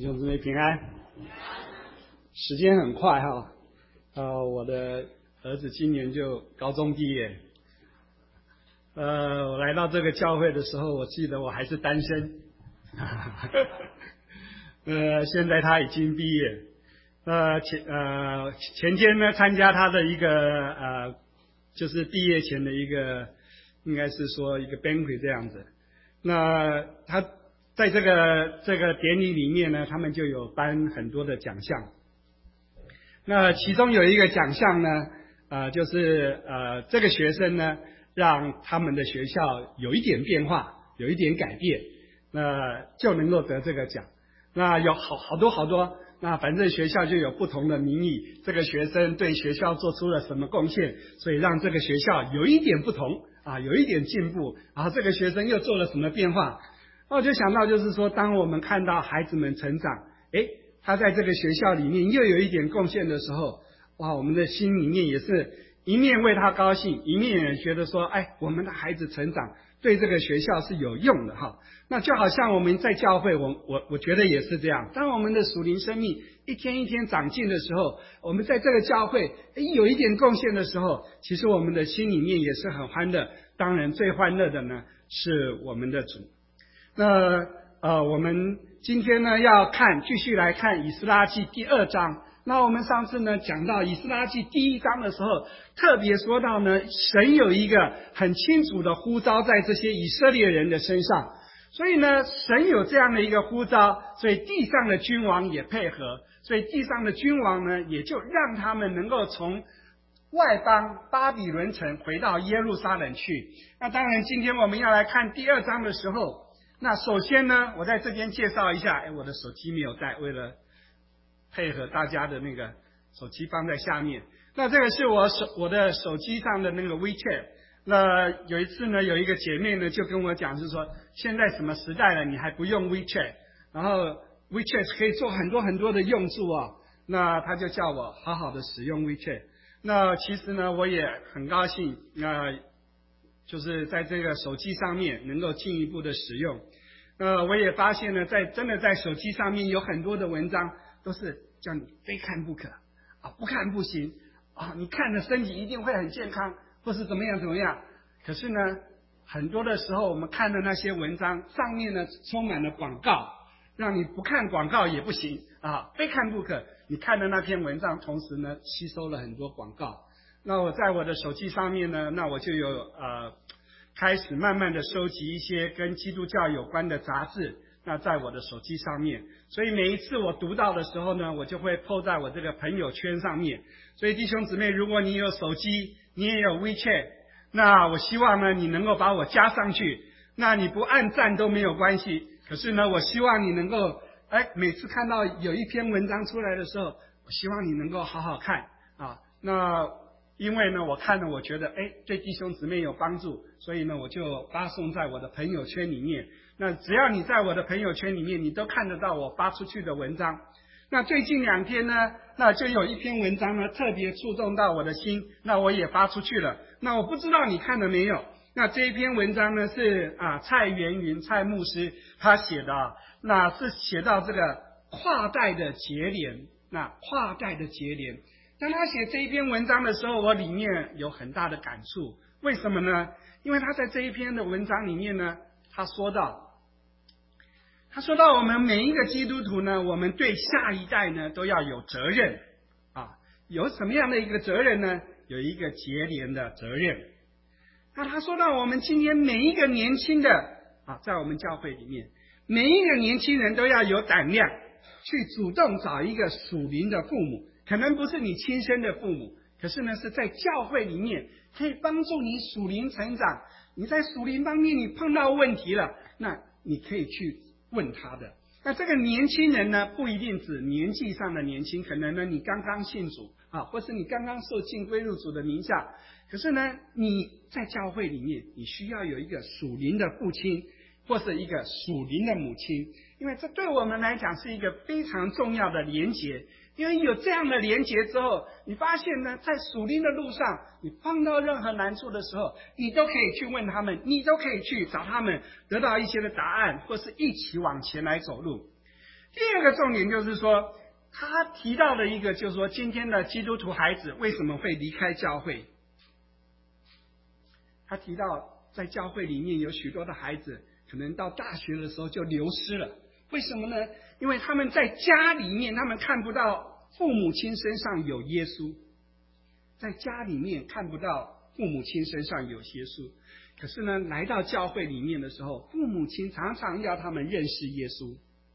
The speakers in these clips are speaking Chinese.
弟兄姊妹平安。时间很快哈，我的儿子今年就高中毕业。我来到这个教会的时候，我记得我还是单身。现在他已经毕业。前天呢参加他的一个就是毕业前的一个，应该是说一个 banquet 这样子。那他在这个典礼里面呢，他们就有颁很多的奖项。那其中有一个奖项呢，就是这个学生呢，让他们的学校有一点变化，有一点改变，那就能够得这个奖。那有好多，那反正学校就有不同的名义，这个学生对学校做出了什么贡献，所以让这个学校有一点不同有一点进步，然后这个学生又做了什么变化。那我就想到就是说，当我们看到孩子们成长，他在这个学校里面又有一点贡献的时候，哇，我们的心里面也是一面为他高兴，一面也觉得说，我们的孩子成长对这个学校是有用的哈。那就好像我们在教会，我觉得也是这样。当我们的属灵生命一天一天长进的时候，我们在这个教会有一点贡献的时候，其实我们的心里面也是很欢乐。当然最欢乐的呢是我们的主。那我们今天呢继续来看以斯拉记第2章。那我们上次呢讲到以斯拉记第1章的时候，特别说到呢，神有一个很清楚的呼召在这些以色列人的身上。所以呢，神有这样的一个呼召，所以地上的君王也配合，所以地上的君王呢，也就让他们能够从外邦巴比伦城回到耶路撒冷去。那当然今天我们要来看第2章的时候，那首先呢，我在这边介绍一下，我的手机没有带，为了配合大家的那个手机放在下面。那这个是我的手机上的那个 WeChat。那有一次呢，有一个姐妹呢就跟我讲，是说现在什么时代了，你还不用 WeChat， 然后 WeChat 可以做很多很多的用处那她就叫我好好的使用 WeChat。那其实呢，我也很高兴，就是在这个手机上面能够进一步的使用。我也发现呢，真的在手机上面有很多的文章都是叫你非看不可不看不行你看了身体一定会很健康，或是怎么样。可是呢，很多的时候我们看的那些文章上面呢充满了广告，让你不看广告也不行非看不可。你看的那篇文章同时呢吸收了很多广告。那我在我的手机上面呢，那我就有开始慢慢的收集一些跟基督教有关的杂志，那在我的手机上面。所以每一次我读到的时候呢，我就会 po 在我这个朋友圈上面。所以弟兄姊妹，如果你有手机，你也有 WeChat， 那我希望呢你能够把我加上去。那你不按赞都没有关系，可是呢我希望你能够每次看到有一篇文章出来的时候，我希望你能够好好看那因为呢我看了我觉得对弟兄姊妹有帮助，所以呢我就发送在我的朋友圈里面。那只要你在我的朋友圈里面，你都看得到我发出去的文章。那最近2天呢，那就有一篇文章呢特别触动到我的心，那我也发出去了。那我不知道你看了没有。那这一篇文章呢是蔡元云蔡牧师他写的那是写到这个跨代的结连。那跨代的结连，当他写这一篇文章的时候，我里面有很大的感触。为什么呢？因为他在这一篇的文章里面呢，他说到我们每一个基督徒呢，我们对下一代呢都要有责任有什么样的一个责任呢？有一个结连的责任。那他说到我们今天每一个年轻的在我们教会里面，每一个年轻人都要有胆量去主动找一个属灵的父母，可能不是你亲生的父母，可是呢是在教会里面可以帮助你属灵成长。你在属灵方面你碰到问题了，那你可以去问他的。那这个年轻人呢，不一定指年纪上的年轻，可能呢你刚刚信主或是你刚刚受浸归入主的名下。可是呢你在教会里面，你需要有一个属灵的父亲，或是一个属灵的母亲，因为这对我们来讲是一个非常重要的连结。因为有这样的连结之后，你发现呢，在属灵的路上，你碰到任何难处的时候，你都可以去问他们，你都可以去找他们，得到一些的答案，或是一起往前来走路。 第二个重点就是说，他提到的一个就是说，今天的基督徒孩子为什么会离开教会？他提到在教会里面有许多的孩子可能到大学的时候就流失了，为什么呢？因为他们在家里面他们看不到父母亲身上有耶稣，在家里面看不到父母亲身上有耶稣，可是呢来到教会里面的时候，父母亲常常要他们认识耶稣。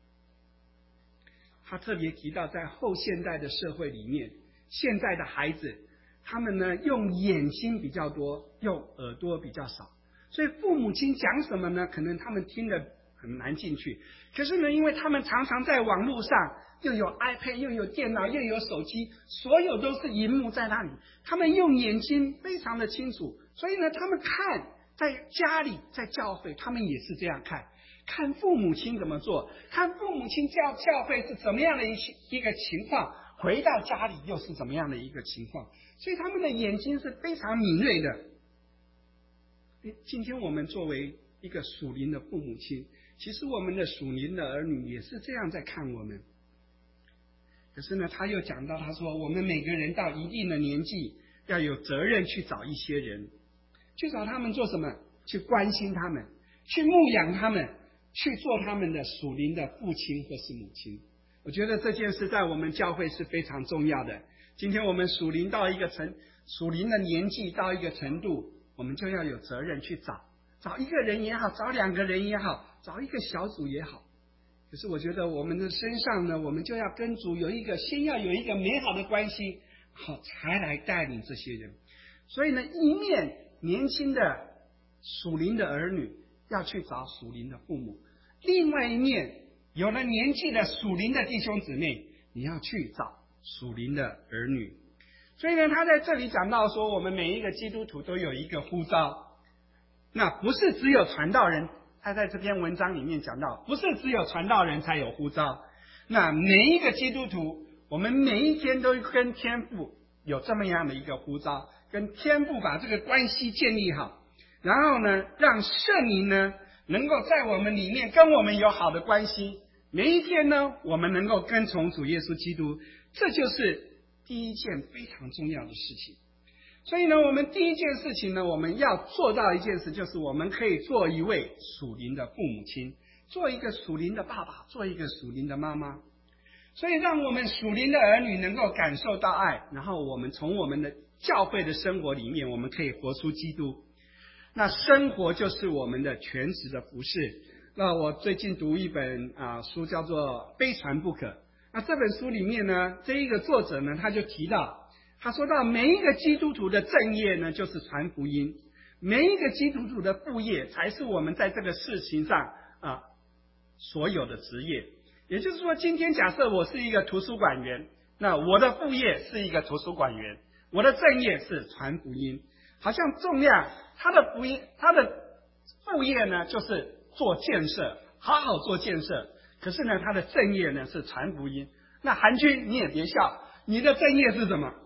他特别提到在后现代的社会里面，现在的孩子他们呢用眼睛比较多，用耳朵比较少，所以父母亲讲什么呢，可能他们听得很难进去。可是呢，因为他们常常在网络上，又有 iPad 又有电脑又有手机，所有都是荧幕在那里，他们用眼睛非常的清楚，所以呢他们看在家里在教会他们也是这样看父母亲怎么做，看父母亲教会是怎么样的一个情况，回到家里又是怎么样的一个情况，所以他们的眼睛是非常敏锐的。今天我们作为一个属灵的父母亲，其实我们的属灵的儿女也是这样在看我们。可是呢他又讲到，他说我们每个人到一定的年纪要有责任去找一些人，去找他们做什么？去关心他们，去牧养他们，去做他们的属灵的父亲或是母亲。我觉得这件事在我们教会是非常重要的。今天我们属灵到一个属灵的年纪到一个程度，我们就要有责任去找一个人也好，找两个人也好，找一个小组也好。可是我觉得我们的身上呢，我们就要跟主先要有一个美好的关系，好才来带领这些人。所以呢，一面年轻的属灵的儿女要去找属灵的父母，另外一面有了年纪的属灵的弟兄姊妹，你要去找属灵的儿女。所以呢，他在这里讲到说，我们每一个基督徒都有一个呼召，那不是只有传道人。他在这篇文章里面讲到，不是只有传道人才有呼召，那每一个基督徒，我们每一天都跟天父有这么样的一个呼召，跟天父把这个关系建立好，然后呢，让圣灵呢能够在我们里面跟我们有好的关系。每一天呢，我们能够跟从主耶稣基督，这就是第一件非常重要的事情。所以呢，我们第一件事情呢，我们要做到一件事，就是我们可以做一位属灵的父母亲，做一个属灵的爸爸，做一个属灵的妈妈。所以让我们属灵的儿女能够感受到爱，然后我们从我们的教会的生活里面，我们可以活出基督。那生活就是我们的全职的服事。那我最近读一本书，叫做《非传不可》。那这本书里面呢，这一个作者呢，他就提到，他说到每一个基督徒的正业呢，就是传福音；每一个基督徒的副业，才是我们在这个事情上所有的职业。也就是说，今天假设我是一个图书馆员，那我的副业是一个图书馆员，我的正业是传福音。好像重量他的副业呢，就是做建设，好好做建设。可是呢，他的正业呢是传福音。那韩军你也别笑，你的正业是什么？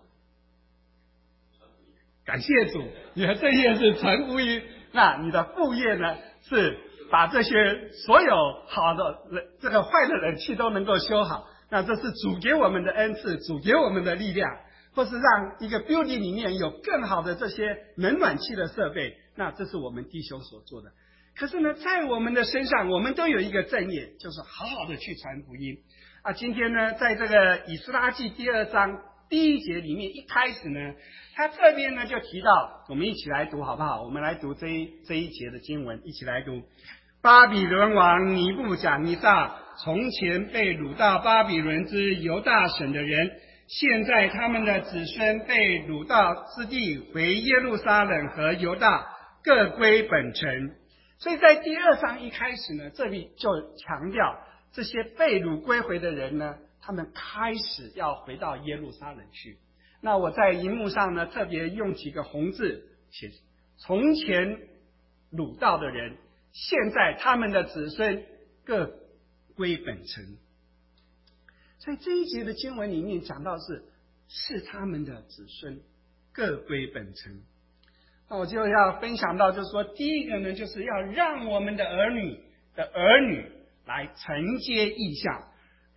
感谢主，你的正业是传福音。那你的副业呢，是把这些所有好的这个坏的冷气都能够修好。那这是主给我们的恩赐，主给我们的力量，或是让一个 building 里面有更好的这些冷暖气的设备。那这是我们弟兄所做的。可是呢，在我们的身上，我们都有一个正业，就是好好的去传福音。今天呢，在这个以斯拉记第2章第1节里面，一开始呢，他这边呢就提到，我们一起来读好不好？我们来读这一节的经文，一起来读。巴比伦王尼布甲尼撒从前被掳到巴比伦之犹大省的人，现在他们的子孙被掳到之地回耶路撒冷和犹大，各归本城。所以在第2章一开始呢，这里就强调这些被掳归回的人呢，他们开始要回到耶路撒冷去。那我在荧幕上呢，特别用几个红字写：从前掳到的人，现在他们的子孙各归本城。在这一节的经文里面讲到是他们的子孙各归本城。那我就要分享到，就是说，第一个呢，就是要让我们的儿女来承接异象，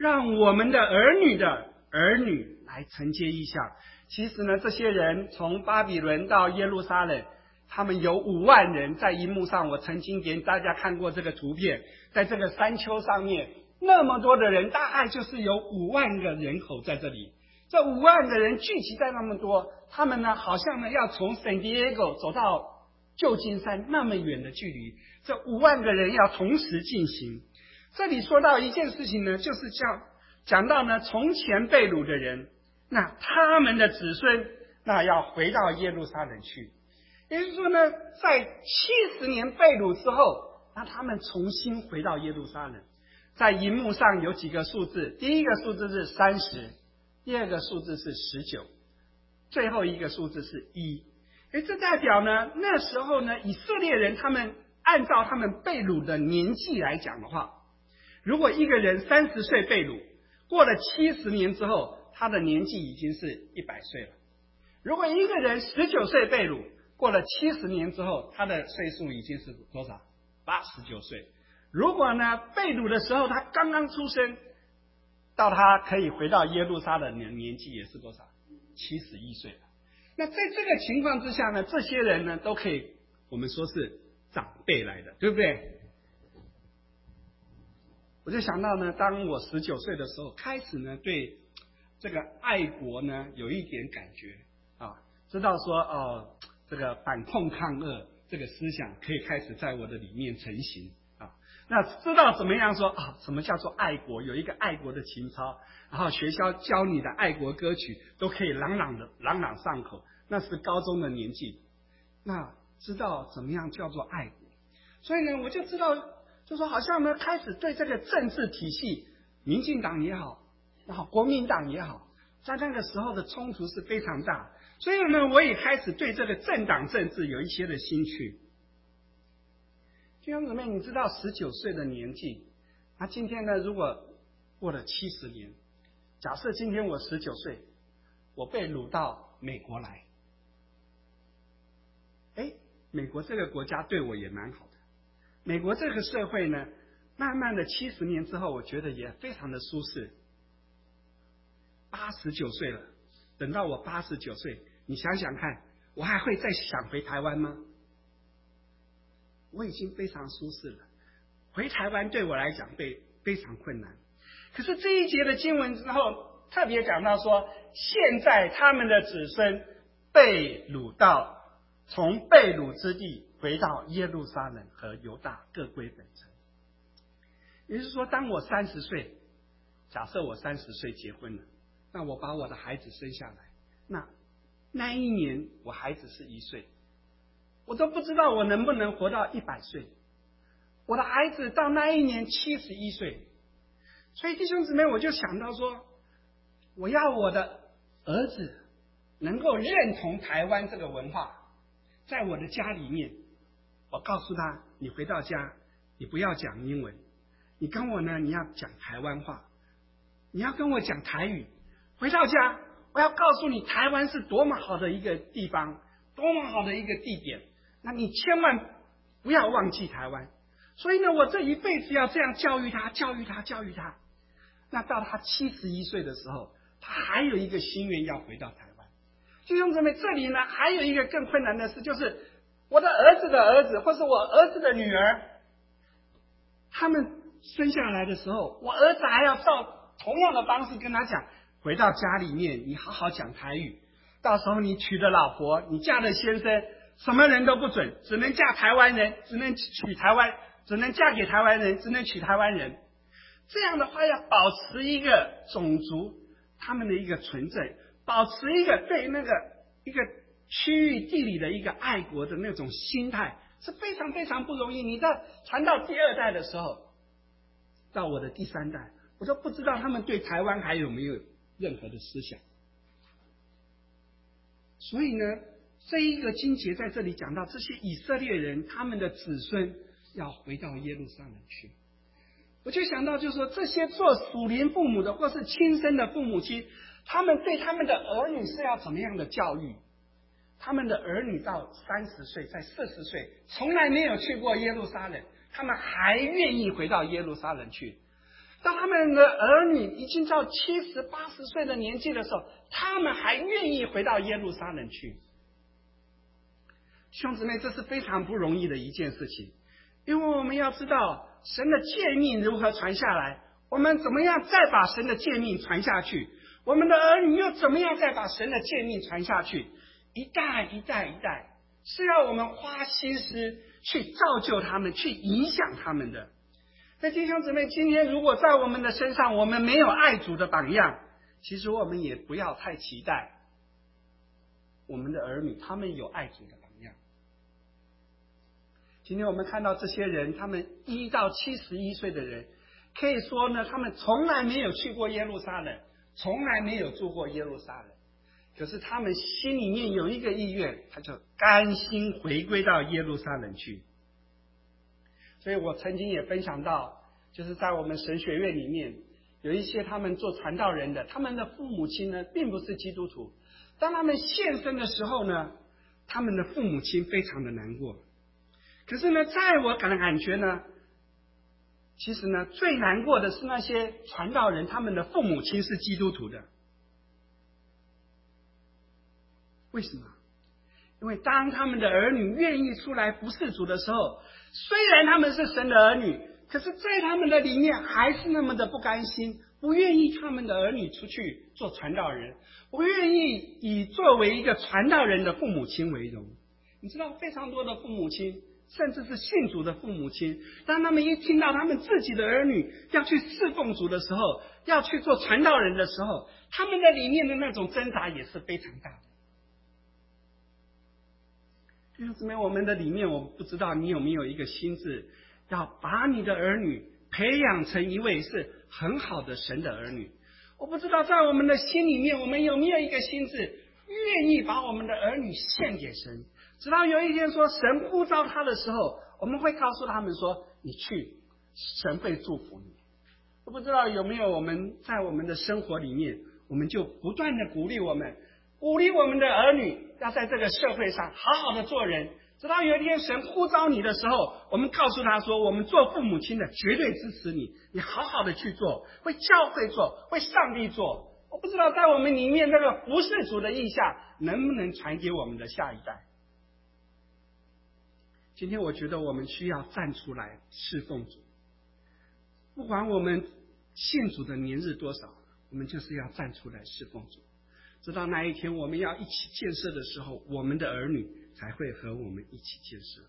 让我们的儿女的儿女来承接异象。其实呢，这些人从巴比伦到耶路撒冷，他们有5万人在荧幕上，我曾经给大家看过这个图片，在这个山丘上面，那么多的人，大概就是有5万个人口在这里。这5万个人聚集在那么多，他们呢，好像呢要从圣地亚哥走到旧金山那么远的距离，这5万个人要同时进行。这里说到一件事情呢，就是讲到呢，从前被掳的人，那他们的子孙，那要回到耶路撒冷去。也就是说呢，在70年被掳之后，那他们重新回到耶路撒冷。在荧幕上有几个数字，第一个数字是30，第二个数字是19，最后一个数字是1。这代表呢，那时候呢，以色列人他们按照他们被掳的年纪来讲的话，如果一个人30岁被掳，过了70年之后，他的年纪已经是100岁了。如果一个人19岁被掳，过了70年之后，他的岁数已经是多少？89岁。如果呢，被掳的时候他刚刚出生，到他可以回到耶路撒冷的年纪也是多少？71岁了。那在这个情况之下呢，这些人呢都可以我们说是长辈来的，对不对？我就想到呢，当我19岁的时候，开始呢对这个爱国呢有一点感觉啊，知道说这个反共抗恶这个思想可以开始在我的里面成型啊。那知道怎么样说什么叫做爱国，有一个爱国的情操，然后学校教你的爱国歌曲都可以朗朗上口，那是高中的年纪。那知道怎么样叫做爱国，所以呢，我就知道，就说好像呢，开始对这个政治体系，民进党也好，然后国民党也好，在那个时候的冲突是非常大，所以呢，我也开始对这个政党政治有一些的兴趣。弟兄姊妹，你知道19岁的年纪，那今天呢，如果过了70年，假设今天我19岁，我被掳到美国来，美国这个国家对我也蛮好的，美国这个社会呢，慢慢的70年之后，我觉得也非常的舒适。89岁了，等到我89岁，你想想看，我还会再想回台湾吗？我已经非常舒适了，回台湾对我来讲非常困难。可是这一节的经文之后，特别讲到说，现在他们的子孙被掳到，从被掳之地回到耶路撒冷和犹大各归本城。也就是说，当我30岁，假设我30岁结婚了，那我把我的孩子生下来，那一年我孩子是1岁，我都不知道我能不能活到100岁。我的孩子到那一年71岁，所以弟兄姊妹，我就想到说，我要我的儿子能够认同台湾这个文化，在我的家里面，我告诉他，你回到家，你不要讲英文，你跟我呢，你要讲台湾话，你要跟我讲台语。回到家，我要告诉你，台湾是多么好的一个地方，多么好的一个地点，那你千万不要忘记台湾。所以呢，我这一辈子要这样教育他。那到他71岁的时候，他还有一个心愿要回到台湾。弟兄姊妹，这里呢还有一个更困难的事，就是我的儿子的儿子，或是我儿子的女儿，他们生下来的时候，我儿子还要照同样的方式跟他讲，回到家里面你好好讲台语，到时候你娶的老婆，你嫁的先生，什么人都不准，只能嫁台湾人，只能嫁给台湾人，只能娶台湾人。这样的话，要保持一个种族他们的一个纯正，保持一个对那个一个区域地理的一个爱国的那种心态，是非常非常不容易。你在传到第2代的时候，到我的第3代，我都不知道他们对台湾还有没有任何的思想。所以呢，这一个经节在这里讲到，这些以色列人他们的子孙要回到耶路撒冷去。我就想到，就是说，这些做属灵父母的或是亲生的父母亲，他们对他们的儿女是要怎么样的教育？他们的儿女到30岁，在40岁，从来没有去过耶路撒冷，他们还愿意回到耶路撒冷去。 当他们的儿女已经到70、80岁的年纪的时候，他们还愿意回到耶路撒冷去。弟兄姊妹，这是非常不容易的一件事情，因为我们要知道神的诫命如何传下来，我们怎么样再把神的诫命传下去，我们的儿女又怎么样再把神的诫命传下去，一代一代一代，是要我们花心思去造就他们，去影响他们的。那弟兄姊妹，今天如果在我们的身上我们没有爱主的榜样，其实我们也不要太期待我们的儿女他们有爱主的榜样。今天我们看到这些人，他们1到71岁的人，可以说呢，他们从来没有去过耶路撒冷，从来没有住过耶路撒冷，可是他们心里面有一个意愿，他就甘心回归到耶路撒冷去。所以我曾经也分享到，就是在我们神学院里面有一些他们做传道人的，他们的父母亲呢并不是基督徒，当他们献身的时候呢，他们的父母亲非常的难过。可是呢，在我感觉呢，其实呢最难过的是那些传道人，他们的父母亲是基督徒的。为什么？因为当他们的儿女愿意出来服侍主的时候，虽然他们是神的儿女，可是在他们的里面还是那么的不甘心，不愿意他们的儿女出去做传道人，不愿意以作为一个传道人的父母亲为荣。你知道，非常多的父母亲，甚至是信主的父母亲，当他们一听到他们自己的儿女要去侍奉主的时候，要去做传道人的时候，他们的里面的那种挣扎也是非常大的。弟兄姊妹，我们的里面，我不知道你有没有一个心智，要把你的儿女培养成一位是很好的神的儿女。我不知道在我们的心里面，我们有没有一个心智，愿意把我们的儿女献给神，直到有一天说神呼召他的时候，我们会告诉他们说，你去，神会祝福你。我不知道有没有我们在我们的生活里面，我们就不断的鼓励我们的儿女要在这个社会上好好的做人，直到有一天神呼召你的时候，我们告诉他说，我们做父母亲的绝对支持你，你好好的去做，为教会做，为上帝做。我不知道在我们里面这个服侍主的意向能不能传给我们的下一代。今天我觉得我们需要站出来侍奉主，不管我们信主的年日多少，我们就是要站出来侍奉主，直到那一天我们要一起建设的时候，我们的儿女才会和我们一起建设。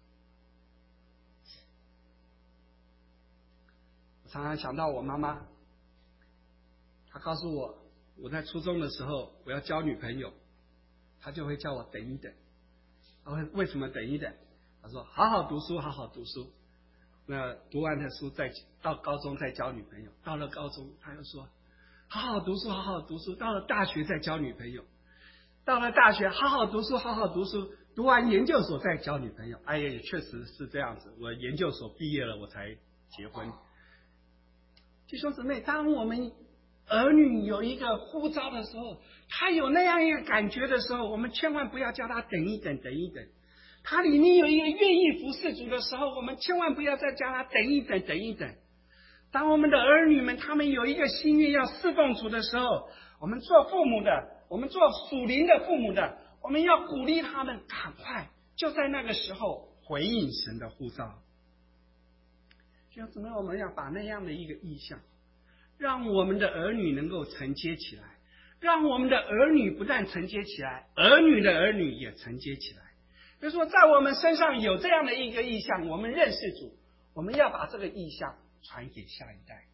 我常常想到我妈妈，她告诉我，我在初中的时候我要交女朋友，她就会叫我等一等。为什么等一等？她说好好读书，好好读书，那读完的书再到高中再交女朋友，到了高中她又说好好读书，好好读书，到了大学再交女朋友，到了大学好好读书，好好读书，读完研究所再交女朋友。哎呀，也确实是这样子，我研究所毕业了我才结婚。弟兄姊妹，当我们儿女有一个呼召的时候，他有那样一个感觉的时候，我们千万不要叫他等一等，等一等。他里面有一个愿意服侍主的时候，我们千万不要再叫他等一等，等一等。当我们的儿女们他们有一个心愿要侍奉主的时候，我们做父母的，我们做属灵的父母的，我们要鼓励他们赶快就在那个时候回应神的呼召。弟兄姊妹，我们要把那样的一个意向，让我们的儿女能够承接起来，让我们的儿女不但承接起来，儿女的儿女也承接起来。比如说在我们身上有这样的一个意向，我们认识主，我们要把这个意向传给下一代。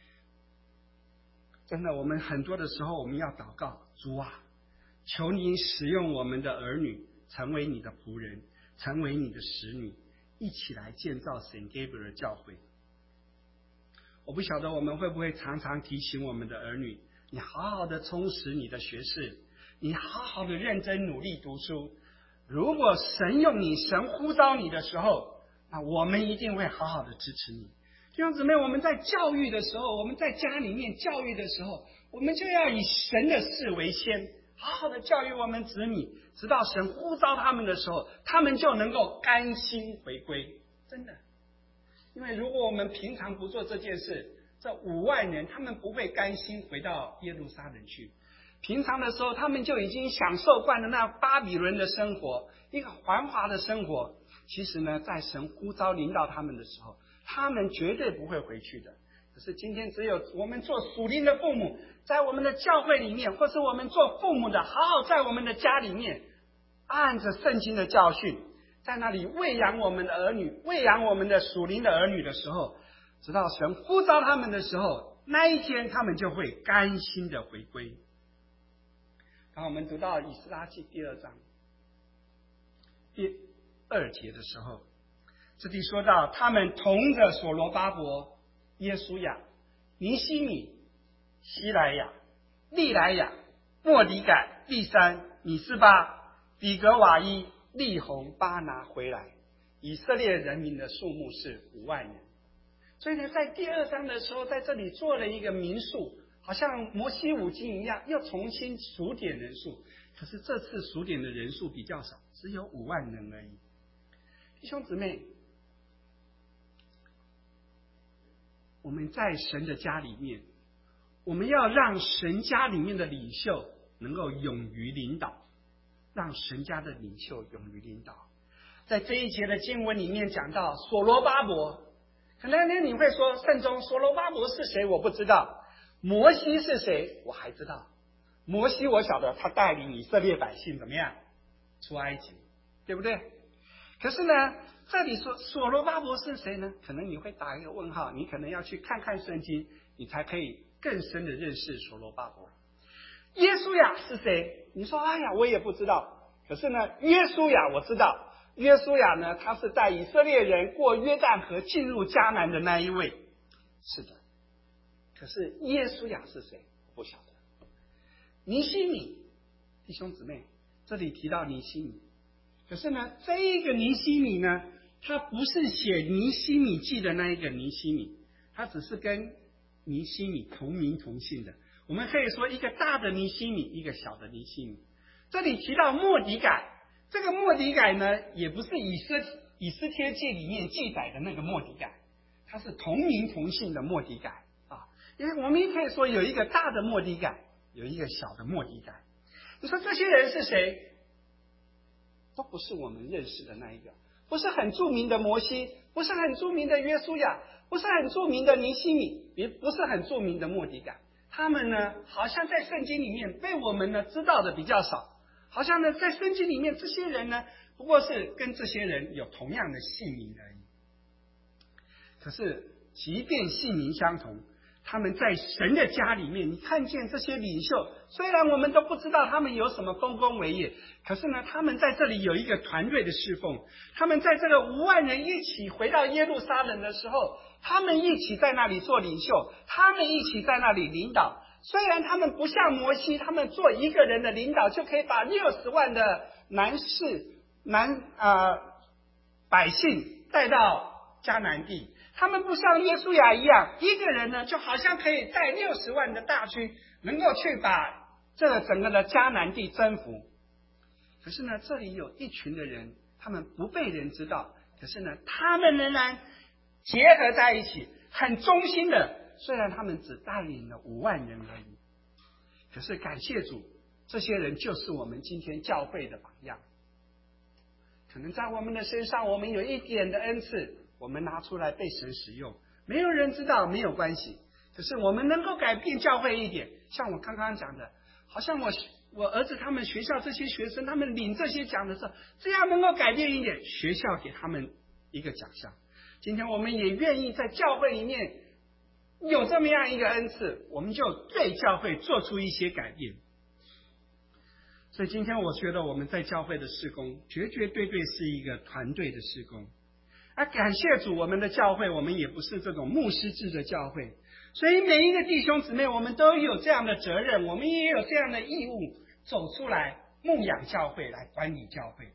真的，我们很多的时候我们要祷告，主啊，求你使用我们的儿女成为你的仆人，成为你的使女，一起来建造圣盖博尔教会。我不晓得我们会不会常常提醒我们的儿女，你好好的充实你的学识，你好好的认真努力读书，如果神用你，神呼召你的时候，那我们一定会好好的支持你。弟兄姊妹，我们在教育的时候，我们在家里面教育的时候，我们就要以神的事为先，好好的教育我们子女，直到神呼召他们的时候，他们就能够甘心回归。真的，因为如果我们平常不做这件事， 这5万人他们不会甘心回到耶路撒冷去。平常的时候，他们就已经享受惯了那巴比伦的生活，一个繁华的生活。其实呢，在神呼召领导他们的时候，他们绝对不会回去的。可是今天只有我们做属灵的父母，在我们的教会里面，或是我们做父母的，好好在我们的家里面，按着圣经的教训，在那里喂养我们的儿女，喂养我们的属灵的儿女的时候，直到神呼召他们的时候，那一天他们就会甘心的回归。当我们读到以斯拉记第2章第2节的时候，这里说到他们同着所罗巴伯、耶稣亚、尼希米、希莱亚、利莱亚、末底改、利山、米斯巴、比格瓦伊、利宏、巴拿回来，以色列人民的数目是5万人。所以呢，在第2章的时候，在这里做了一个民数，好像摩西五经一样，又重新数点人数。可是这次数点的人数比较少，只有5万人而已。弟兄姊妹，我们在神的家里面，我们要让神家里面的领袖能够勇于领导，让神家的领袖勇于领导。在这一节的经文里面讲到所罗巴伯，可能你会说，圣中所罗巴伯是谁？我不知道。摩西是谁？我还知道。摩西我晓得，他带领以色列百姓怎么样出埃及，对不对？可是呢，这里说所罗巴伯是谁呢？可能你会打一个问号，你可能要去看看圣经，你才可以更深的认识所罗巴伯。耶稣亚是谁？你说哎呀，我也不知道。可是呢，约书亚我知道。约书亚呢，他是带以色列人过约旦河进入迦南的那一位。是的。可是耶稣亚是谁？我不晓得。尼希米，弟兄姊妹，这里提到尼希米。可是呢，这一个尼希米呢，他不是写尼希米记的那一个尼希米，他只是跟尼希米同名同姓的。我们可以说一个大的尼希米，一个小的尼希米。这里提到末底改，这个末底改呢，也不是以斯帖记里面记载的那个末底改，他是同名同姓的末底改啊。因为我们也可以说有一个大的末底改，有一个小的末底改。你说这些人是谁？都不是我们认识的那一个，不是很著名的摩西，不是很著名的约书亚，不是很著名的尼希米，也不是很著名的末底改。他们呢，好像在圣经里面被我们呢知道的比较少，好像呢在圣经里面这些人呢，不过是跟这些人有同样的姓名而已。可是即便姓名相同，他们在神的家里面，你看见这些领袖，虽然我们都不知道他们有什么丰功伟业，可是呢，他们在这里有一个团队的侍奉。他们在这个5万人一起回到耶路撒冷的时候，他们一起在那里做领袖，他们一起在那里领导。虽然他们不像摩西，他们做一个人的领导就可以把60万的百姓带到迦南地。他们不像约书亚一样，一个人呢就好像可以带60万的大军，能够去把这整个的迦南地征服。可是呢，这里有一群的人，他们不被人知道，可是呢，他们仍然结合在一起，很忠心的。虽然他们只带领了5万人而已，可是感谢主，这些人就是我们今天教会的榜样。可能在我们的身上，我们有一点的恩赐，我们拿出来被神使用，没有人知道，没有关系。可是我们能够改变教会一点，像我刚刚讲的，好像我儿子他们学校这些学生，他们领这些奖的时候，这样能够改变一点，学校给他们一个奖项。今天我们也愿意在教会里面有这么样一个恩赐，我们就对教会做出一些改变。所以今天我觉得我们在教会的事工，绝对是一个团队的事工。感谢主，我们的教会，我们也不是这种牧师制的教会，所以每一个弟兄姊妹，我们都有这样的责任，我们也有这样的义务，走出来牧养教会，来管理教会。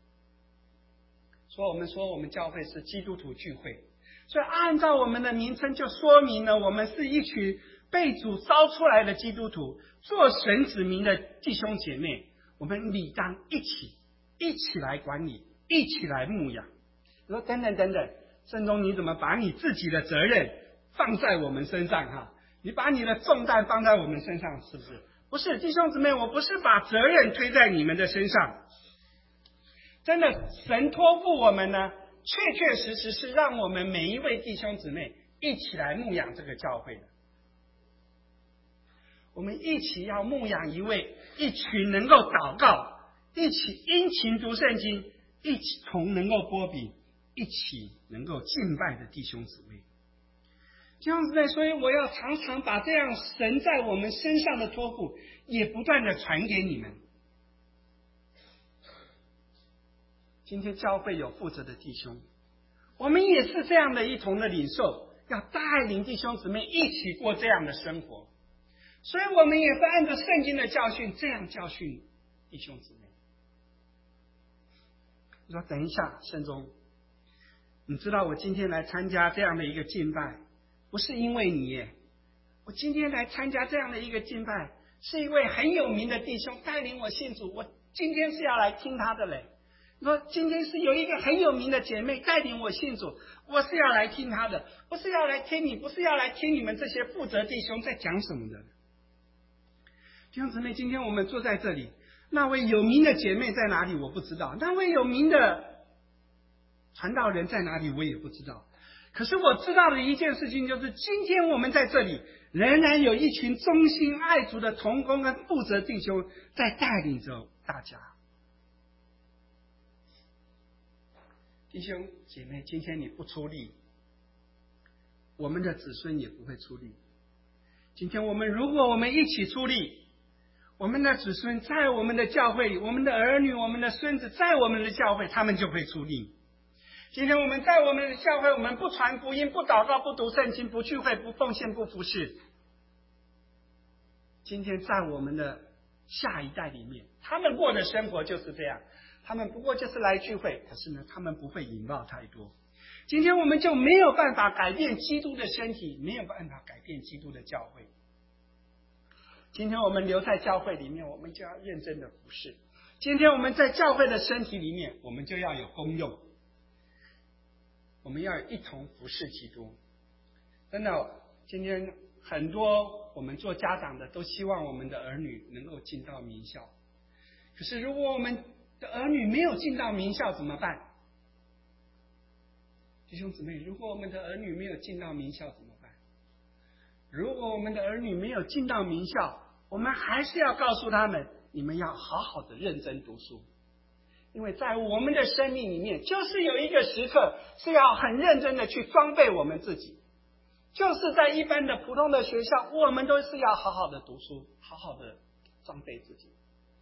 所以我们说，我们教会是基督徒聚会，所以按照我们的名称，就说明了我们是一群被主招出来的基督徒，做神子民的弟兄姐妹，我们理当一起来管理，一起来牧养。说等等，圣中你怎么把你自己的责任放在我们身上哈，你把你的重担放在我们身上，是不是？不是，弟兄姊妹，我不是把责任推在你们的身上。真的，神托付我们呢，确确实实是让我们每一位弟兄姊妹一起来牧养这个教会的。我们一起要牧养一群能够祷告，一起殷勤读圣经，一起能够波比，一起能够敬拜的弟兄姊妹。弟兄姊妹，所以我要常常把这样神在我们身上的托付，也不断的传给你们。今天教会有负责的弟兄，我们也是这样的一同的领受，要带领弟兄姊妹一起过这样的生活。所以我们也是按照圣经的教训这样教训弟兄姊妹。你说等一下，圣宗，你知道我今天来参加这样的一个敬拜，不是因为你耶，我今天来参加这样的一个敬拜，是一位很有名的弟兄带领我信主，我今天是要来听他的嘞。你说今天是有一个很有名的姐妹带领我信主，我是要来听她的，不是要来听你，不是要来听你们这些负责弟兄在讲什么的。弟兄姊妹，今天我们坐在这里，那位有名的姐妹在哪里我不知道，那位有名的传道人在哪里我也不知道。可是我知道的一件事情就是，今天我们在这里仍然有一群忠心爱主的同工跟负责弟兄在带领着大家。弟兄姐妹，今天你不出力，我们的子孙也不会出力。今天如果我们一起出力，我们的子孙在我们的教会，我们的儿女，我们的孙子在我们的教会，他们就会出力。今天我们在我们的教会，我们不传福音，不祷告，不读圣经，不聚会，不奉献，不服侍。今天在我们的下一代里面，他们过的生活就是这样，他们不过就是来聚会，可是呢，他们不会引爆太多。今天我们就没有办法改变基督的身体，没有办法改变基督的教会。今天我们留在教会里面，我们就要认真的服侍。今天我们在教会的身体里面，我们就要有功用，我们要一同服侍基督。真的，今天很多我们做家长的都希望我们的儿女能够进到名校，可是如果我们的儿女没有进到名校怎么办？弟兄姊妹，如果我们的儿女没有进到名校怎么办？如果我们的儿女没有进到名校，我们还是要告诉他们，你们要好好的认真读书。因为在我们的生命里面，就是有一个时刻是要很认真的去装备我们自己，就是在一般的普通的学校，我们都是要好好的读书，好好的装备自己。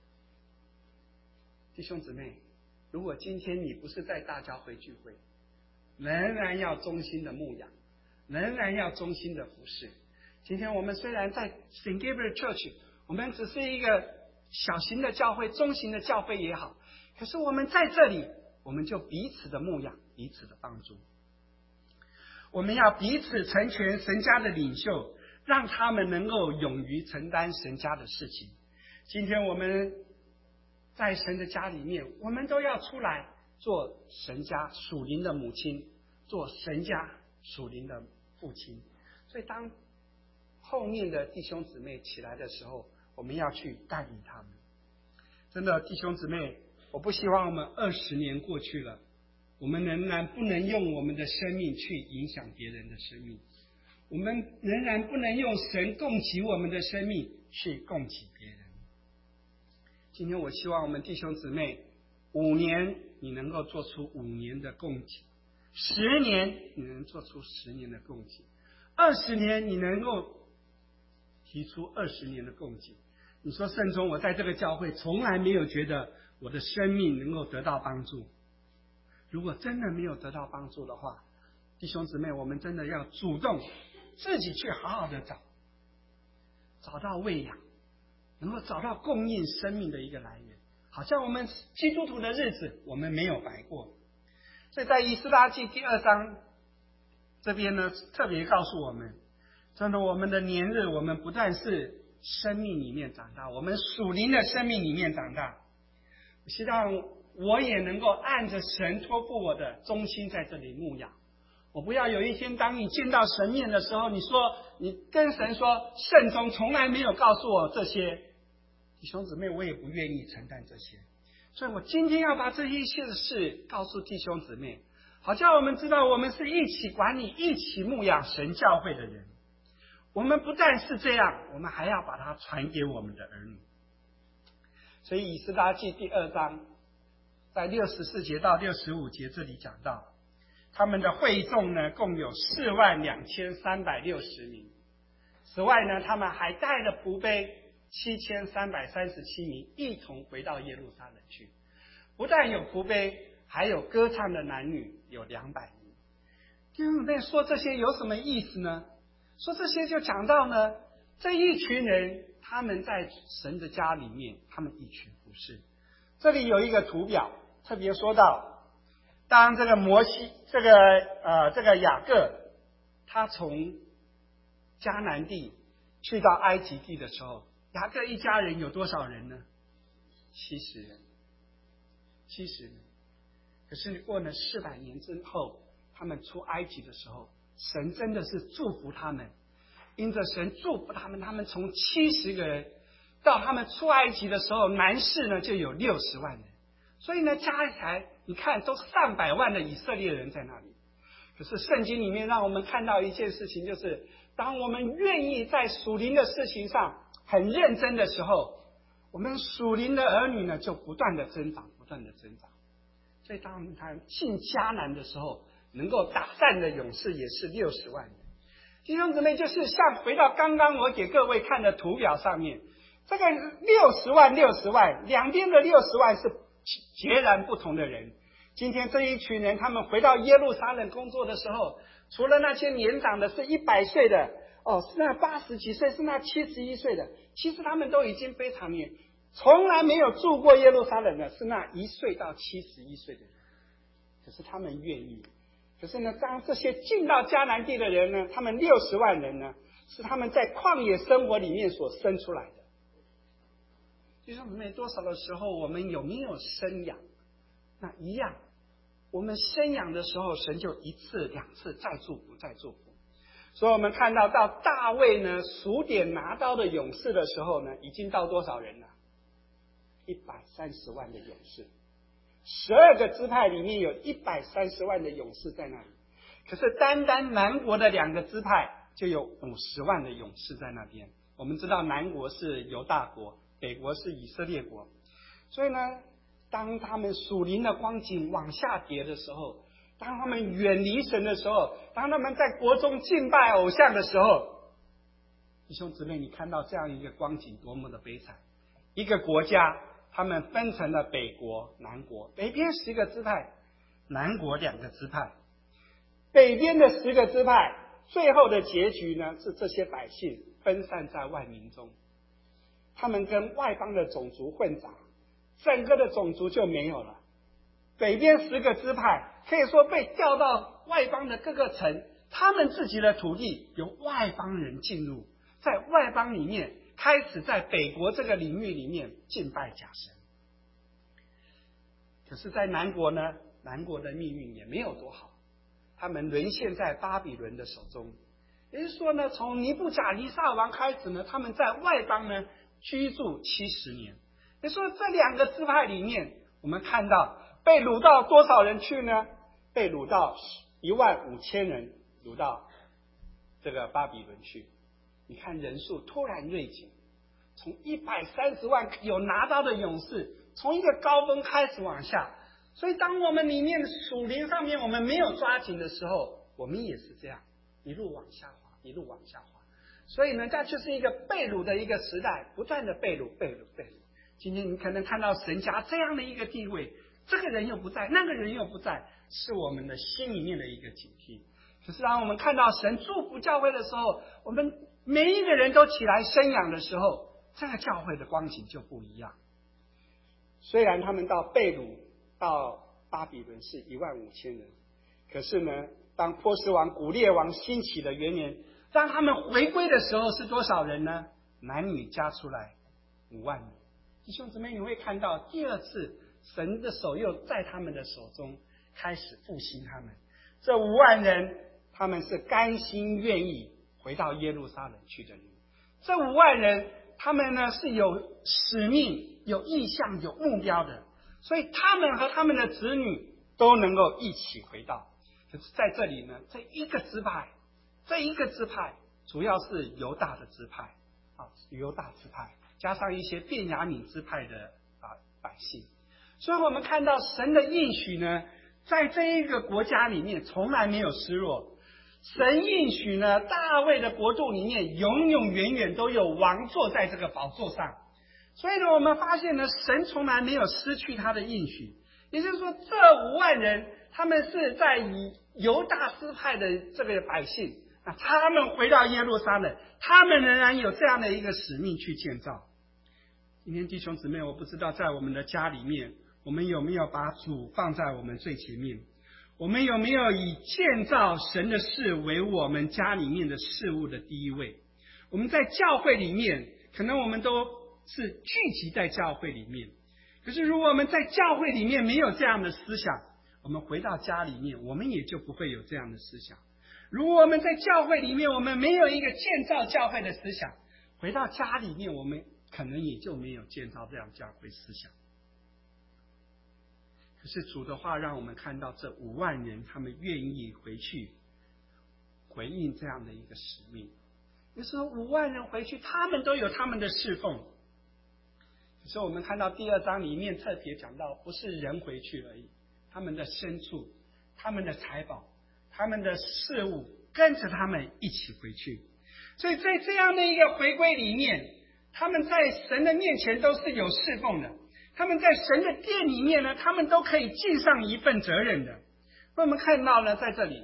弟兄姊妹，如果今天你不是在大教会聚会，仍然要忠心的牧养，仍然要忠心的服侍。今天我们虽然在 St. Gabriel Church， 我们只是一个小型的教会，中型的教会也好，可是我们在这里，我们就彼此的牧养，彼此的帮助。我们要彼此成全神家的领袖，让他们能够勇于承担神家的事情。今天我们在神的家里面，我们都要出来做神家属灵的母亲，做神家属灵的父亲。所以当后面的弟兄姊妹起来的时候，我们要去带领他们。真的，弟兄姊妹，我不希望我们20年过去了，我们仍然不能用我们的生命去影响别人的生命，我们仍然不能用神供给我们的生命去供给别人。今天我希望我们弟兄姊妹，5年你能够做出5年的供给，10年你能做出10年的供给，20年你能够提出20年的供给。你说圣宗，我在这个教会从来没有觉得我的生命能够得到帮助。如果真的没有得到帮助的话，弟兄姊妹，我们真的要主动自己去好好的找到喂养，能够找到供应生命的一个来源。好像我们基督徒的日子我们没有白过。所以在以斯拉记第2章这边呢，特别告诉我们，真的我们的年日，我们不但是生命里面长大，我们属灵的生命里面长大。我希望我也能够按着神托付我的忠心在这里牧养， 我不要有一天当你见到神面的时候，你说你跟神说圣宗从来没有告诉我这些，弟兄姊妹，我也不愿意承担这些。所以我今天要把这一切的事告诉弟兄姊妹，好叫我们知道我们是一起管理、一起牧养神教会的人。我们不但是这样，我们还要把它传给我们的儿女。所以以斯拉记第2章在64节到65节这里讲到，他们的会众呢共有42360名，此外呢他们还带了仆婢7337名一同回到耶路撒冷去。不但有仆婢，还有歌唱的男女有200名。弟兄姊妹，说这些有什么意思呢？说这些就讲到呢，这一群人他们在神的家里面，他们一群服侍。这里有一个图表，特别说到，当这个摩西这个雅各他从迦南地去到埃及地的时候，雅各一家人有多少人呢？70人。70人。可是过了400年之后，他们出埃及的时候，神真的是祝福他们，因着神祝福他们，他们从70个人到他们出埃及的时候，男士呢就有60万人，所以呢加起来你看都上百万的以色列人在那里。可是圣经里面让我们看到一件事情，就是当我们愿意在属灵的事情上很认真的时候，我们属灵的儿女呢就不断的增长，不断的增长。所以当我们看进迦南的时候，能够打战的勇士也是60万人。弟兄姊妹，就是像回到刚刚我给各位看的图表上面，这个60万，两边的60万是截然不同的人。今天这一群人，他们回到耶路撒冷工作的时候，除了那些年长的是100岁的，是那80几岁，是那71岁的，其实他们都已经非常年，从来没有住过耶路撒冷的是那1岁到71岁的人。可是他们愿意。可是呢，当这些进到迦南地的人呢，他们60万人呢，是他们在旷野生活里面所生出来的。弟兄姊妹，多少的时候我们有没有生养？那一样，我们生养的时候，神就1次2次再祝福再祝福。所以我们看到大卫呢数点拿刀的勇士的时候呢，已经到多少人了？130万的勇士。12个支派里面有130万的勇士在那里，可是单单南国的2个支派就有50万的勇士在那边。我们知道南国是犹大国，北国是以色列国，所以呢，当他们属灵的光景往下跌的时候，当他们远离神的时候，当他们在国中敬拜偶像的时候，弟兄姊妹，你看到这样一个光景多么的悲惨。一个国家他们分成了北国、南国，北边10个支派，南国2个支派。北边的10个支派，最后的结局呢，是这些百姓分散在万民中，他们跟外邦的种族混杂，整个的种族就没有了。北边10个支派可以说被调到外邦的各个城，他们自己的土地由外邦人进入，在外邦里面开始在北国这个领域里面敬拜假神。可是在南国呢，南国的命运也没有多好，他们沦陷在巴比伦的手中。也就是说呢，从尼布甲尼撒王开始呢，他们在外邦呢居住70年。也就是说这2个支派里面，我们看到被掳到多少人去呢？被掳到15000人，掳到这个巴比伦去。你看人数突然锐减，从130万有拿刀的勇士，从一个高峰开始往下。所以当我们里面属灵上面我们没有抓紧的时候，我们也是这样一路往下滑，一路往下滑。所以呢，这就是一个被掳的一个时代，不断的被掳。今天你可能看到神家这样的一个地位，这个人又不在，那个人又不在，是我们的心里面的一个警惕。可是当我们看到神祝福教会的时候，我们每一个人都起来生养的时候，这个教会的光景就不一样。虽然他们到被掳到巴比伦是15000人，可是呢，当波斯王古列王兴起的元年，当他们回归的时候是多少人呢？男女加出来5万人。弟兄姊妹，你会看到第2次神的手又在他们的手中开始复兴他们。 这5万人他们是甘心愿意回到耶路撒冷去的人。这5万人他们呢是有使命、有意向、有目标的，所以他们和他们的子女都能够一起回到。可是在这里呢，这一个支派主要是犹大的支派犹大支派加上一些便雅悯支派的百姓。所以我们看到神的应许呢，在这一个国家里面从来没有失落。神应许呢，大卫的国度里面永永远远都有王坐在这个宝座上。所以呢，我们发现呢，神从来没有失去他的应许。也就是说，这5万人他们是在犹大支派的这个百姓，那他们回到耶路撒冷，他们仍然有这样的一个使命去建造。今天弟兄姊妹，我不知道在我们的家里面，我们有没有把主放在我们最前面？我们有没有以建造神的事为我们家里面的事物的第一位？我们在教会里面，可能我们都是聚集在教会里面，可是如果我们在教会里面没有这样的思想，我们回到家里面，我们也就不会有这样的思想。如果我们在教会里面，我们没有一个建造教会的思想，回到家里面，我们可能也就没有建造这样教会思想。可是主的话让我们看到这5万人他们愿意回去回应这样的一个使命。有时候5万人回去，他们都有他们的侍奉。可是我们看到第2章里面特别讲到，不是人回去而已，他们的牲畜、他们的财宝、他们的事物跟着他们一起回去。所以在这样的一个回归里面，他们在神的面前都是有侍奉的，他们在神的殿里面呢，他们都可以尽上一份责任的。我们看到呢，在这里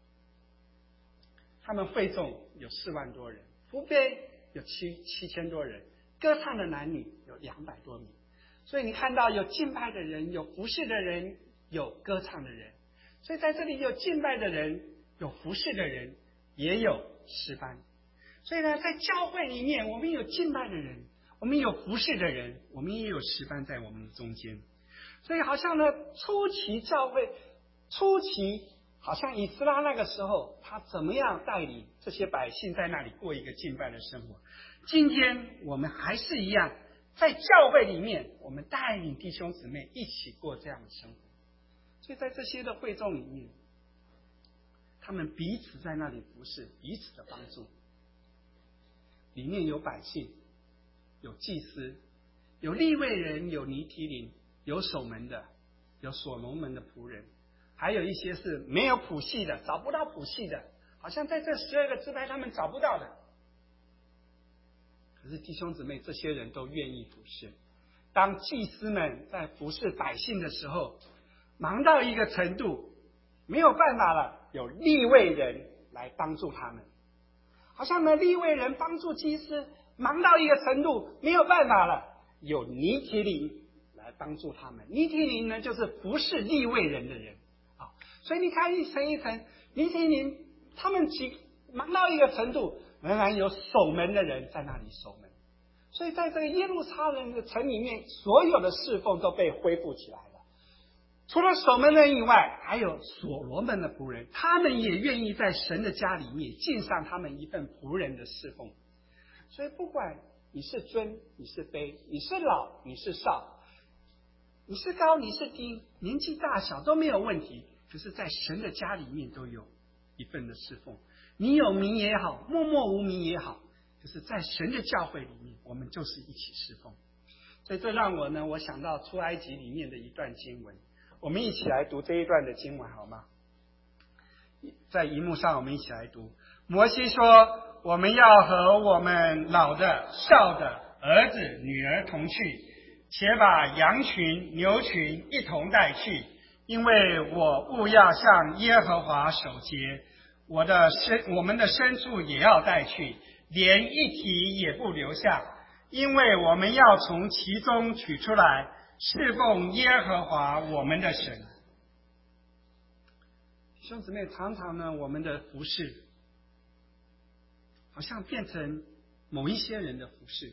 他们会众有4万多人，福杯有7000多人，歌唱的男女有200多名。所以你看到有敬拜的人，有服侍的人，有歌唱的人。所以在这里有敬拜的人，有服侍的人，也有诗班。所以呢，在教会里面，我们有敬拜的人，我们有服侍的人，我们也有诗班在我们的中间。所以好像呢，初期教会，好像以斯拉那个时候，他怎么样带领这些百姓在那里过一个敬拜的生活。今天我们还是一样，在教会里面，我们带领弟兄姊妹一起过这样的生活。所以在这些的会众里面，他们彼此在那里服侍，彼此的帮助。里面有百姓，有祭司，有利未人，有尼提林，有守门的，有所罗门的仆人，还有一些是没有谱系的，找不到谱系的，好像在这12个支派他们找不到的。可是弟兄姊妹，这些人都愿意服侍。当祭司们在服侍百姓的时候，忙到一个程度，没有办法了，有利未人来帮助他们。好像呢，利未人帮助祭司，忙到一个程度，没有办法了，有尼提林来帮助他们。尼提林呢，就是服侍利未人的人。所以你看一层一层，尼提林他们忙到一个程度，仍然有守门的人在那里守门。所以在这个耶路撒冷的城里面，所有的侍奉都被恢复起来了。除了守门人以外，还有所罗门的仆人，他们也愿意在神的家里面尽上他们一份仆人的侍奉。所以不管你是尊，你是卑，你是老，你是少，你是高，你是低，年纪大小都没有问题。可是在神的家里面都有一份的侍奉。你有名也好，默默无名也好，可是在神的教会里面，我们就是一起侍奉。所以这让我想到出埃及里面的一段经文。我们一起来读这一段的经文好吗？在荧幕上我们一起来读。摩西说，我们要和我们老的、少的、儿子、女儿同去，且把羊群、牛群一同带去，因为我务要向耶和华守节，我们的牲畜也要带去，连一蹄也不留下，因为我们要从其中取出来，侍奉耶和华我们的神。弟兄姊妹，常常呢，我们的服事好像变成某一些人的服事，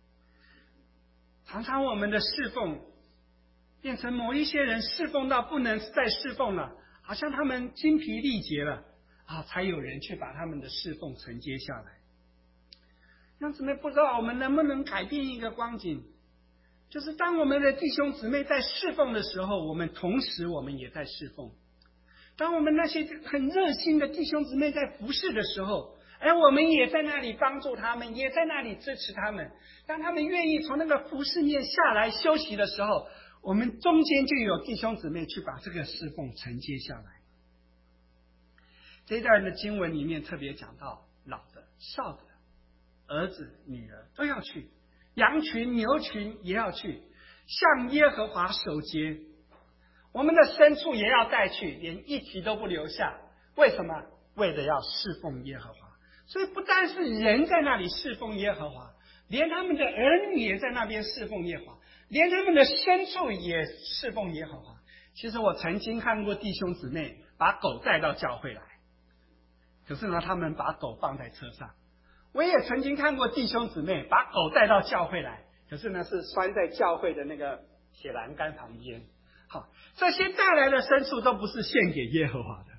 常常我们的侍奉变成某一些人侍奉到不能再侍奉了， 好像他们精疲力竭了才有人去把他们的侍奉承接下来。让姊妹不知道我们能不能改变一个光景，就是当我们的弟兄姊妹在侍奉的时候，我们同时我们也在侍奉。当我们那些很热心的弟兄姊妹在服侍的时候，我们也在那里帮助他们，也在那里支持他们。当他们愿意从那个服侍面下来休息的时候，我们中间就有弟兄姊妹去把这个侍奉承接下来。这一段的经文里面特别讲到，老的、少的、儿子、女儿都要去，羊群、牛群也要去，向耶和华守节。我们的牲畜也要带去，连一蹄都不留下。为什么？为了要侍奉耶和华。所以不单是人在那里侍奉耶和华，连他们的儿女也在那边侍奉耶和华，连他们的牲畜也侍奉耶和华。其实我曾经看过弟兄姊妹把狗带到教会来，可是呢，他们把狗放在车上。我也曾经看过弟兄姊妹把狗带到教会来，可是呢，是拴在教会的那个铁栏杆旁边。好，这些带来的牲畜都不是献给耶和华的，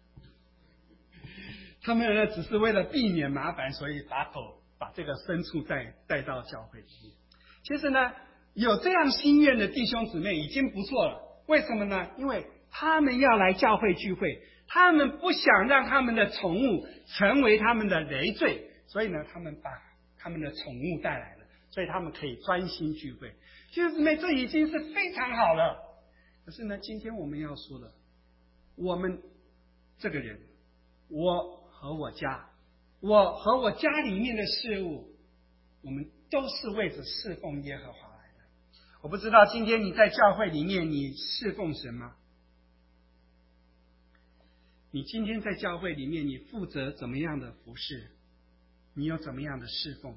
他们呢只是为了避免麻烦，所以把这个牲畜带到教会里面。其实呢，有这样心愿的弟兄姊妹已经不错了。为什么呢？因为他们要来教会聚会，他们不想让他们的宠物成为他们的累赘，所以呢，他们把他们的宠物带来了，所以他们可以专心聚会。弟兄姊妹，这已经是非常好了。可是呢，今天我们要说的，我们这个人，我和我家里面的事物，我们都是为着侍奉耶和华来的。我不知道今天你在教会里面你侍奉神吗？你今天在教会里面你负责怎么样的服事？你有怎么样的侍奉？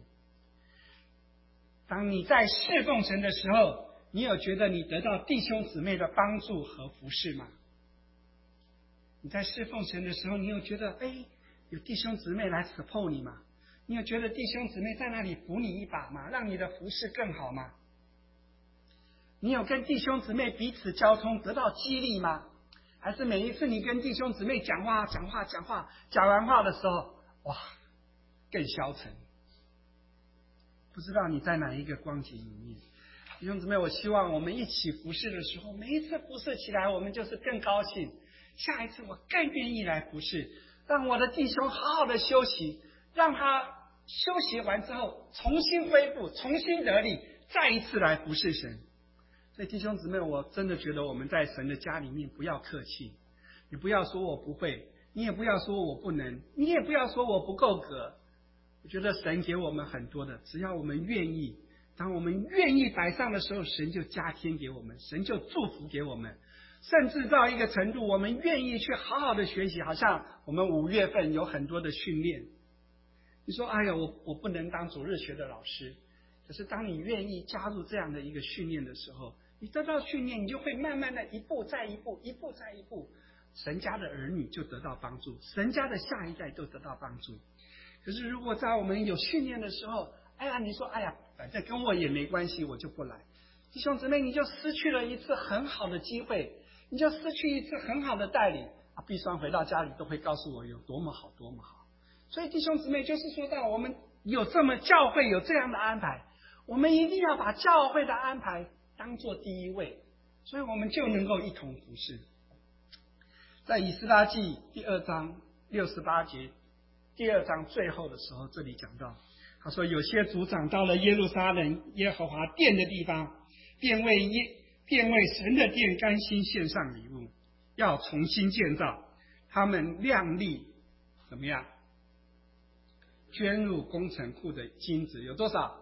当你在侍奉神的时候，你有觉得你得到弟兄姊妹的帮助和服事吗？你在侍奉神的时候，你有觉得有弟兄姊妹来 support 你吗？你有觉得弟兄姊妹在那里扶你一把吗？让你的服事更好吗？你有跟弟兄姊妹彼此交通得到激励吗？还是每一次你跟弟兄姊妹讲完话的时候，哇，更消沉？不知道你在哪一个光景里面。弟兄姊妹，我希望我们一起服事的时候，每一次服事起来我们就是更高兴，下一次我更愿意来服事，让我的弟兄好好的休息，让他休息完之后重新恢复，重新得力，再一次来服事神。所以弟兄姊妹，我真的觉得我们在神的家里面不要客气，你不要说我不会，你也不要说我不能，你也不要说我不够格。我觉得神给我们很多的，只要我们愿意，当我们愿意摆上的时候，神就加添给我们，神就祝福给我们。甚至到一个程度，我们愿意去好好的学习，好像我们5月份有很多的训练。你说哎呀，我不能当主日学的老师，可是当你愿意加入这样的一个训练的时候，你得到训练，你就会慢慢的一步再一步，一步再一步，神家的儿女就得到帮助，神家的下一代都得到帮助。可是如果在我们有训练的时候，你说反正跟我也没关系，我就不来。弟兄姊妹，你就失去了一次很好的机会，你就失去一次很好的带领。毕双回到家里都会告诉我有多么好多么好。所以弟兄姊妹，就是说到我们有教会有这样的安排，我们一定要把教会的安排当作第一位，所以我们就能够一同服事。在以斯拉记第2章68节，第2章最后的时候，这里讲到，他说有些族长到了耶路撒冷耶和华殿的地方，便为神的殿甘心献上礼物，要重新建造。他们量力怎么样？捐入工程库的金子有多少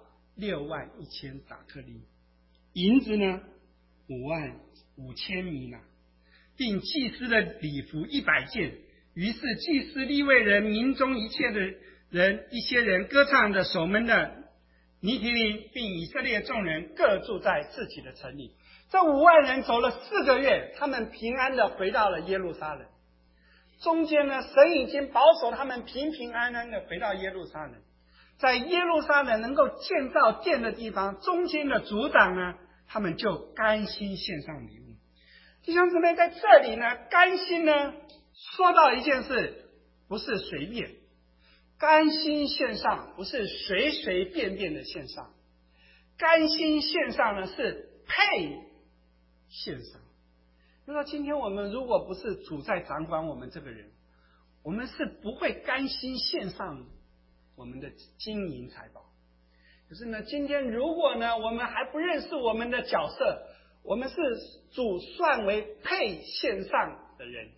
？61000达克利，银子呢55000米拿，并祭司的礼服100件。于是祭司、利未人、民中一切的人，一些人歌唱的、守门的尼提林，并以色列众人各住在自己的城里。这5万人走了4个月，他们平安的回到了耶路撒冷。中间呢，神已经保守他们平平安安的回到耶路撒冷。在耶路撒冷能够建造殿的地方，中间的族长呢，他们就甘心献上礼物。 弟兄姊妹，在这里呢，甘心呢，说到一件事，不是随便，甘心献上，不是随随便便的献上，甘心献上呢，是配献上。就说今天我们如果不是主在掌管我们这个人，我们是不会甘心献上我们的金银财宝。可是呢，今天如果呢，我们还不认识我们的角色，我们是主算为配献上的人，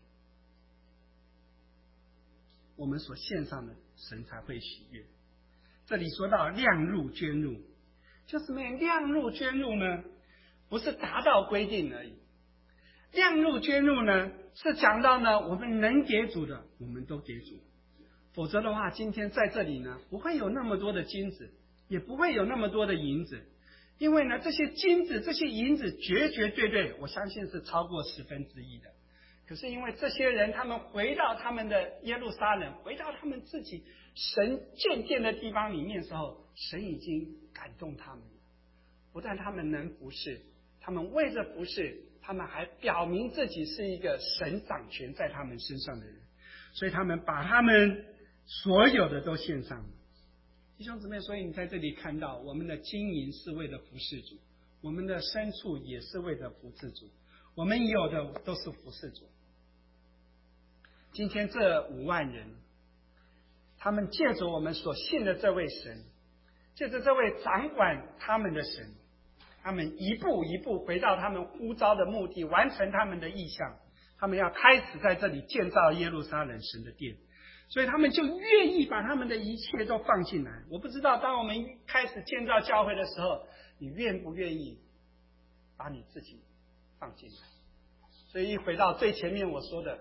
我们所献上的神才会喜悦。这里说到量入捐入，就是没有量入捐入呢，不是达到规定而已。量入捐入呢，是讲到呢，我们能给主的，我们都给主。否则的话，今天在这里呢，不会有那么多的金子，也不会有那么多的银子。因为呢，这些金子、这些银子，绝对，我相信是超过1/10的。可是因为这些人，他们回到他们的耶路撒冷，回到他们自己神建殿的地方里面的时候，神已经感动他们了。不但他们能服侍，他们为着服侍，他们还表明自己是一个神掌权在他们身上的人，所以他们把他们所有的都献上了。弟兄姊妹，所以你在这里看到，我们的金银是为了服侍主，我们的牲畜也是为了服侍主，我们有的都是服侍主。今天这5万人，他们借着我们所信的这位神，借着这位掌管他们的神，他们一步一步回到他们呼召的目的，完成他们的意向。他们要开始在这里建造耶路撒冷神的殿，所以他们就愿意把他们的一切都放进来。我不知道当我们开始建造教会的时候，你愿不愿意把你自己放进来？所以一回到最前面我说的，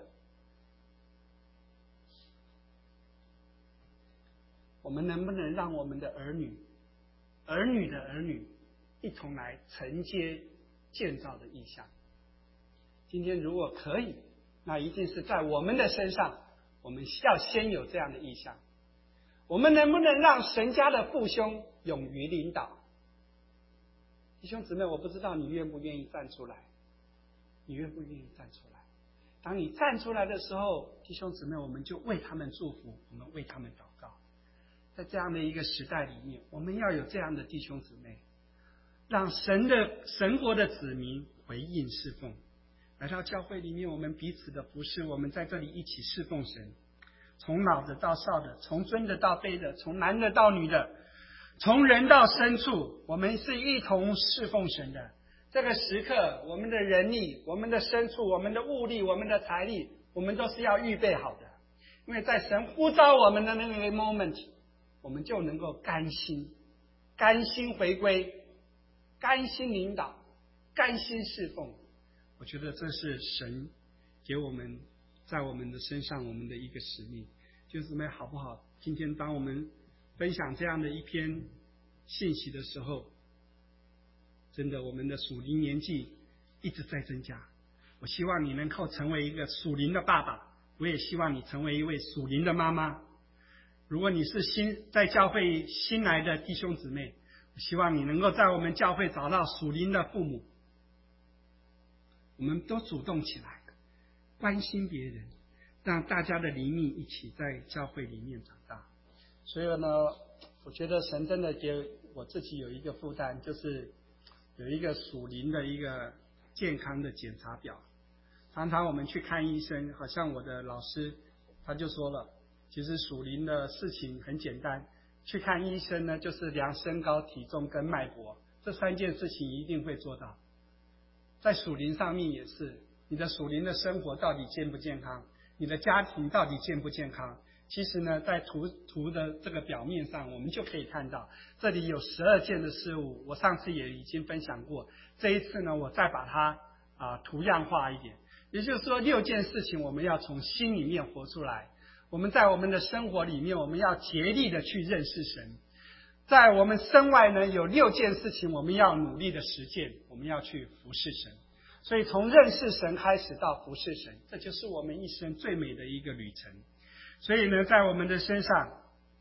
我们能不能让我们的儿女的儿女一同来承接建造的意向？今天如果可以，那一定是在我们的身上，我们要先有这样的意向。我们能不能让神家的父兄勇于领导？弟兄姊妹，我不知道你愿不愿意站出来，你愿不愿意站出来？当你站出来的时候，弟兄姊妹，我们就为他们祝福，我们为他们祷告。在这样的一个时代里面，我们要有这样的弟兄姊妹，让神国的子民回应侍奉。来到教会里面，我们彼此的服侍，我们在这里一起侍奉神，从老的到少的，从尊的到卑的，从男的到女的，从人到牲畜，我们是一同侍奉神的。这个时刻，我们的人力、我们的牲畜、我们的物力、我们的财力，我们都是要预备好的。因为在神呼召我们的那个 moment， 我们就能够甘心回归，甘心领导，甘心侍奉。我觉得这是神给我们在我们的身上我们的一个使命。就是们好不好？今天当我们分享这样的一篇信息的时候，真的我们的属灵年纪一直在增加。我希望你能够成为一个属灵的爸爸，我也希望你成为一位属灵的妈妈。如果你是在教会新来的弟兄姊妹，我希望你能够在我们教会找到属灵的父母。我们都主动起来，关心别人，让大家的灵命一起在教会里面长大。所以呢，我觉得神真的给我自己有一个负担，就是有一个属灵的一个健康的检查表。常常我们去看医生，好像我的老师他就说了，其实属灵的事情很简单，去看医生呢，就是量身高、体重跟脉搏，这3件事情一定会做到。在属灵上面也是，你的属灵的生活到底健不健康，你的家庭到底健不健康。其实呢，在图的这个表面上，我们就可以看到，这里有12件的事物。我上次也已经分享过，这一次呢，我再把它图样化一点。也就是说，6件事情我们要从心里面活出来。我们在我们的生活里面，我们要竭力的去认识神。在我们身外呢，有6件事情我们要努力的实践，我们要去服侍神。所以从认识神开始到服侍神，这就是我们一生最美的一个旅程。所以呢，在我们的身上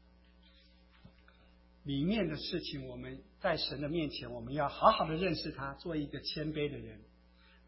里面的事情，我们在神的面前，我们要好好的认识他，做一个谦卑的人。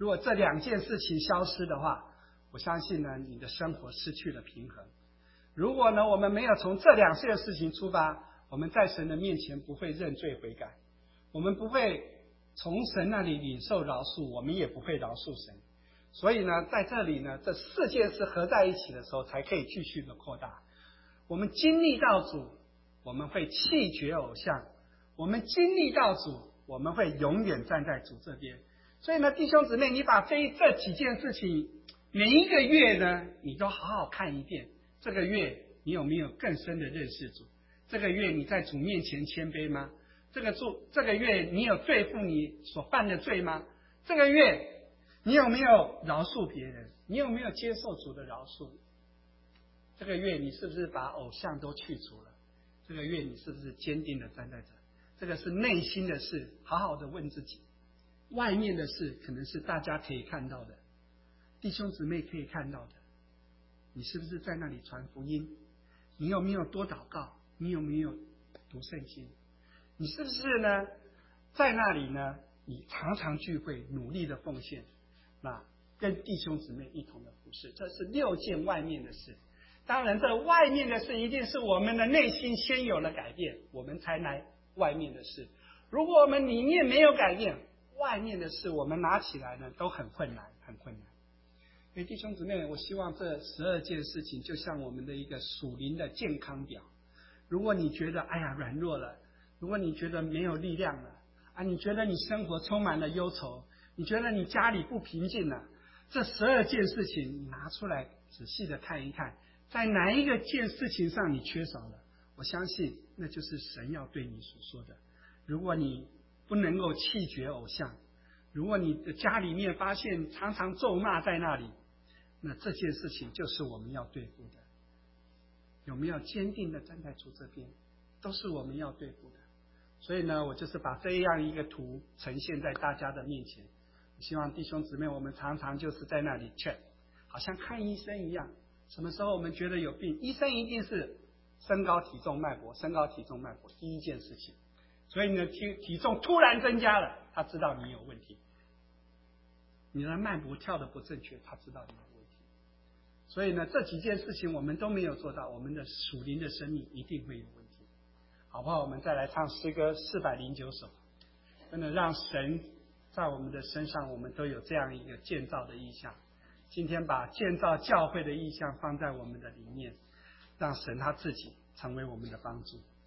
如果这两件事情消失的话，我相信呢，你的生活失去了平衡。如果呢，我们没有从这两件事情出发，我们在神的面前不会认罪悔改，我们不会从神那里领受饶恕，我们也不会饶恕神。所以呢，在这里呢，这四件事合在一起的时候，才可以继续的扩大。我们经历到主，我们会弃绝偶像；我们经历到主，我们会永远站在主这边。所以呢，弟兄姊妹，你把这几件事情，每一个月呢，你都好好看一遍。这个月你有没有更深的认识主？这个月你在主面前谦卑吗？这个月你有对付你所犯的罪吗？这个月你有没有饶恕别人？你有没有接受主的饶恕？这个月你是不是把偶像都去除了？这个月你是不是坚定的站在这？这个是内心的事，好好的问自己。外面的事可能是大家可以看到的，弟兄姊妹可以看到的。你是不是在那里传福音？你有没有多祷告？你有没有读圣经？你是不是呢，在那里呢，你常常聚会，努力的奉献，那跟弟兄姊妹一同的服侍？这是6件外面的事。当然，这外面的事一定是我们的内心先有了改变，我们才来外面的事。如果我们里面没有改变，外面的事我们拿起来呢，都很困难，很困难。所以弟兄姊妹，我希望这12件事情就像我们的一个属灵的健康表。如果你觉得软弱了，如果你觉得没有力量了你觉得你生活充满了忧愁，你觉得你家里不平静了，这12件事情你拿出来仔细的看一看，在哪一个件事情上你缺少了，我相信那就是神要对你所说的。如果你不能够弃绝偶像，如果你的家里面发现常常咒骂在那里，那这件事情就是我们要对付的。有没有坚定的站在主这边，都是我们要对付的。所以呢，我就是把这样一个图呈现在大家的面前。希望弟兄姊妹，我们常常就是在那里 check， 好像看医生一样。什么时候我们觉得有病，医生一定是身高体重脉搏，身高体重脉搏第一件事情。所以你的体重突然增加了，他知道你有问题。你的脉搏跳得不正确，他知道你有问题。所以呢，这几件事情我们都没有做到，我们的属灵的生命一定会有问题。好不好？我们再来唱诗歌409首，真的让神在我们的身上，我们都有这样一个建造的意向。今天把建造教会的意向放在我们的里面，让神他自己成为我们的帮助。